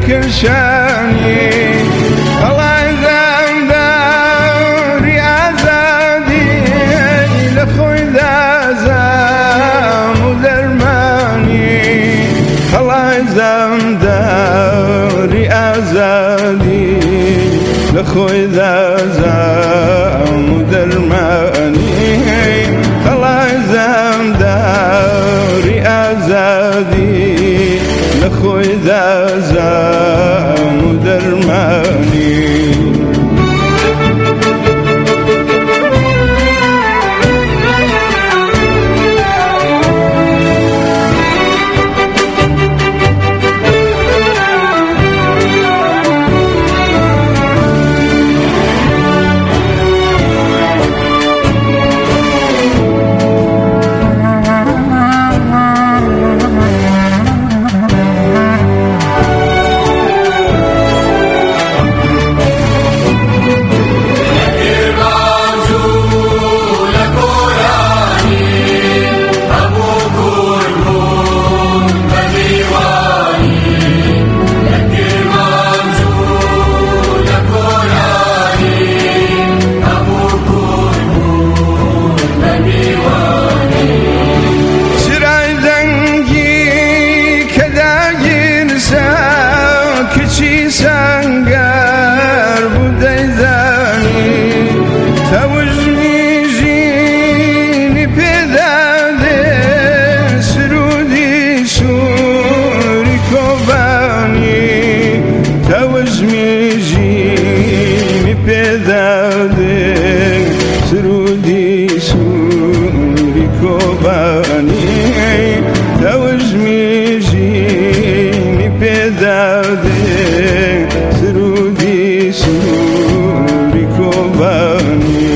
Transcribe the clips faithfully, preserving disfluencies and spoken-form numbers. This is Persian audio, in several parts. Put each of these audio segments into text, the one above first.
کرشانی الله زم داری آزادی لخوی دازم و درمانی الله زم داری آزادی لخوی دازم و درمانی الله زم داری آزادی لخوی دازم و درمانی سنگر بودی زنی توجنی جینی پیداده سرودی سوری کوبانی توجنی جینی پیداده سرودی سوری کوبانی توجنی جینی پیداده سرودی سوری کوبانی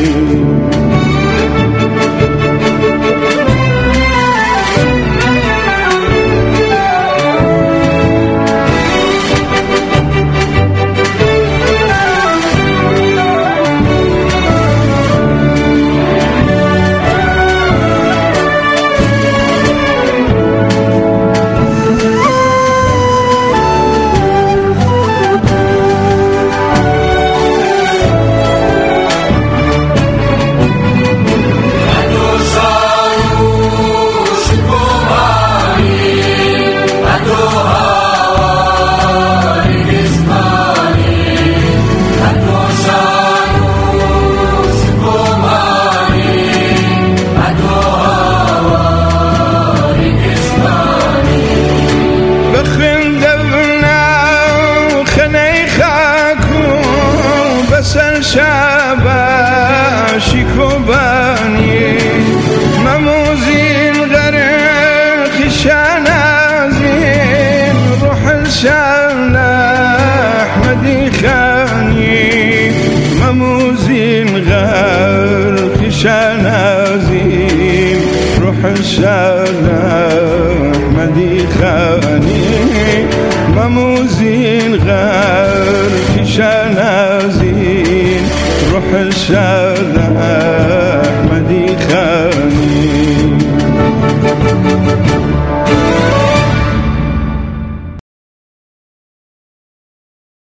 شباشی کوبانی مموزین غرق شنازین روح الشان احمدی خانی مموزین غرق شنازین روح الشان احمدی خانی مموزین غرق شنازین روح الشان